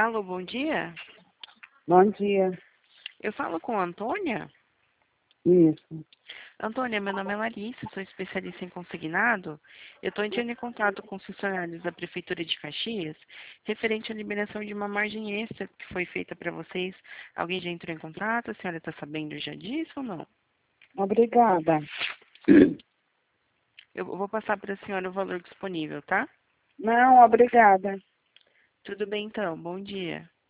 Alô, bom dia. Bom dia. Eu falo com a Antônia. Isso. Antônia, meu nome é Larissa, sou especialista em consignado. Eu estou entrando em contato com os funcionários da Prefeitura de Caxias, referente à liberação de uma margem extra que foi feita para vocês. Alguém já entrou em contato? A senhora está sabendo já disso ou não? Obrigada. Eu vou passar para a senhora o valor disponível, tá? Não, obrigada. Tudo bem então, bom dia.